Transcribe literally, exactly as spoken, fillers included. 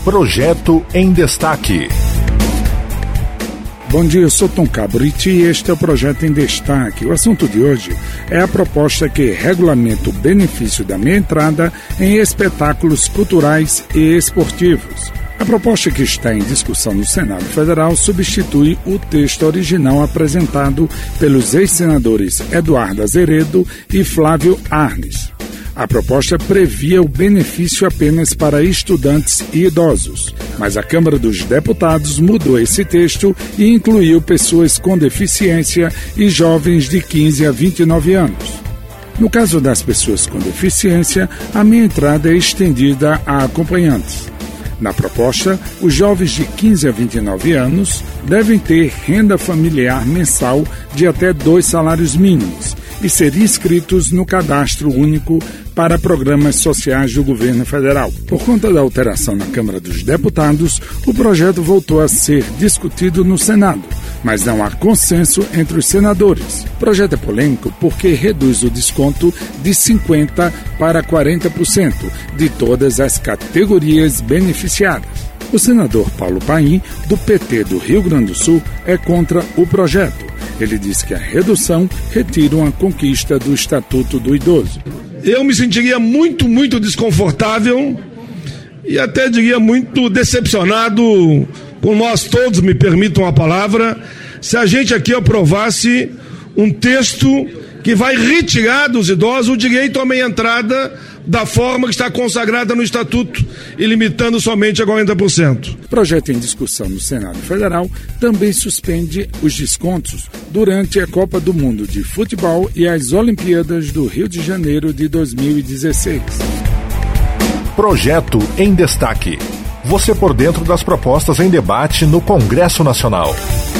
Projeto em Destaque. Bom dia, eu sou Tom Cabriti e este é o Projeto em Destaque. O assunto de hoje é a proposta que regulamenta o benefício da meia entrada em espetáculos culturais e esportivos. A proposta que está em discussão no Senado Federal substitui o texto original apresentado pelos ex-senadores Eduardo Azeredo e Flávio Arnes. A proposta previa o benefício apenas para estudantes e idosos, mas a Câmara dos Deputados mudou esse texto e incluiu pessoas com deficiência e jovens de quinze a vinte e nove anos. No caso das pessoas com deficiência, a meia entrada é estendida a acompanhantes. Na proposta, os jovens de quinze a vinte e nove anos devem ter renda familiar mensal de até dois salários mínimos e ser inscritos no Cadastro Único para programas sociais do governo federal. Por conta da alteração na Câmara dos Deputados, o projeto voltou a ser discutido no Senado, mas não há consenso entre os senadores. O projeto é polêmico porque reduz o desconto de cinquenta por cento para quarenta por cento de todas as categorias beneficiadas. O senador Paulo Paim, do P T do Rio Grande do Sul, é contra o projeto. Ele diz que a redução retira uma conquista do Estatuto do Idoso. Eu me sentiria muito, muito desconfortável e até diria muito decepcionado, com nós todos, me permitam a palavra, se a gente aqui aprovasse um texto que vai retirar dos idosos o direito à meia entrada da forma que está consagrada no Estatuto e limitando somente a quarenta por cento. O projeto em discussão no Senado Federal também suspende os descontos durante a Copa do Mundo de Futebol e as Olimpíadas do Rio de Janeiro de dois mil e dezesseis. Projeto em Destaque. Você por dentro das propostas em debate no Congresso Nacional.